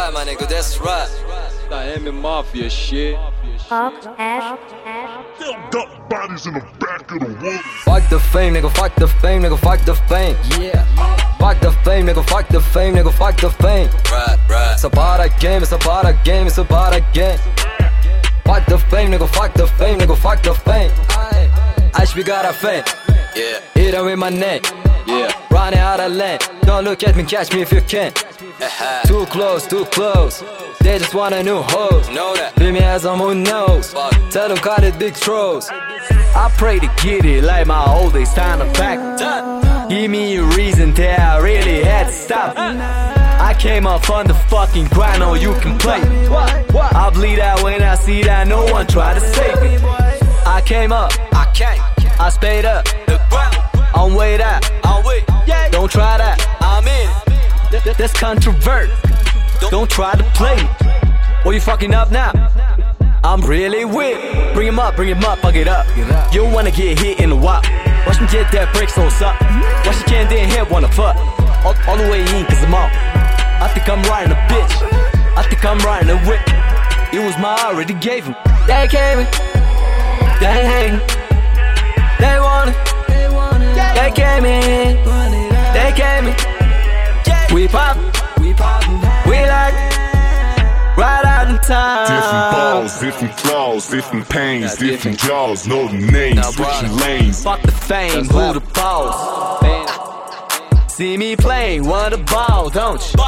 right, my nigga, that's right. That M Mafia shit. Pop Ash. Duck bodies in the back of the woods. Fuck the fame, nigga, fuck the fame, nigga, fuck the fame. Yeah. Fuck the fame, nigga, fuck the fame, nigga, fuck the fame. Right. It's about a game, it's about a game, it's about a game. Fuck the fame, nigga, fuck the fame, nigga, fuck the fame. Ash, we got a fame. Yeah. Hit him with my name. Yeah. Running out of lane. Don't look at me, catch me if you can. Too close, too close. They just want a new host. Know that. Leave me as someone who knows. Tell them cut it big throws. I pray to get it like my old days, time to pack. Give me a reason that I really had to stop. I came up on the fucking grind, oh you can play. I bleed out when I see that no one try to save me. I came up, I spade up, I'm way out, don't try that, I'm in. That's controvert, don't try to play me. Well you fucking up now, I'm really with. Bring him up, fuck it up. You don't wanna get hit in the wop. Watch me get that brick so suck. Watch you can't then hit, wanna fuck. All the way in cause I'm out. I think I'm riding a bitch, I think I'm riding a whip. It was my I already gave him. They gave me, they hate me, they want it, they gave me, they gave me. We pop, we like right out in time. Different balls, different flaws, different pains, different jaws. Know the names, switching lanes. Fuck the fame, who the boss? See me playing, want a ball, don't you?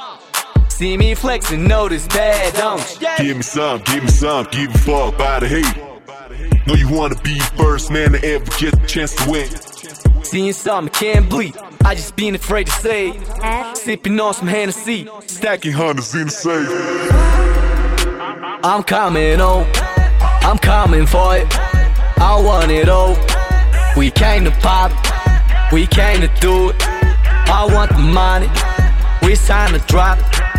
See me flexing, know this bad, don't you? Give me some, give a fuck by the hate. Know you wanna be first man to ever get the chance to win. Seeing something can't bleed, I just been afraid to say it. Sipping on some Hennessy, Stacking hundreds in the safe. I'm coming home, I'm coming for it. I want it all. We came to pop, we came to do it. I want the money, we time to drop.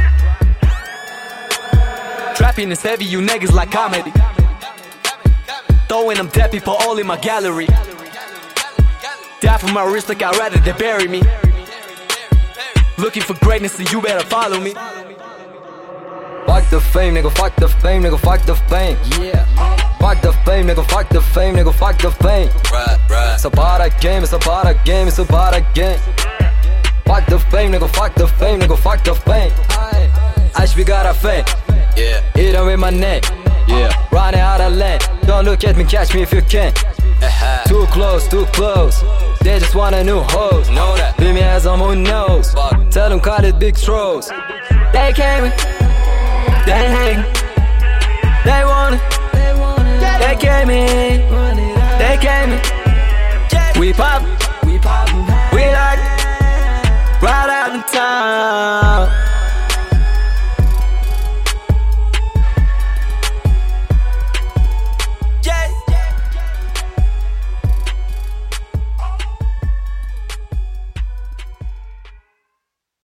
Trapping is heavy, you niggas like comedy. Throwing them dead people all in my gallery. Die for my wrist like I'd rather they bury me. Looking for greatness and you better follow me. Fuck the fame, nigga, fuck the fame, nigga, fuck the fame. Yeah. Fuck the fame, nigga, fuck the fame, nigga, fuck the fame. Right. It's about a game, it's about a game, it's about a game. Fuck the fame, nigga, fuck the fame, nigga, fuck the fame. Ash, we got a fame. Yeah. Hit him with my name. Yeah. Running out of lane. Don't look at me, catch me if you can. Too close, too close. They just want a new host. Know that. Leave me as someone who knows. Tell them cut it big throws. They came in, they hate me, they want it, they came in, they came in. We pop.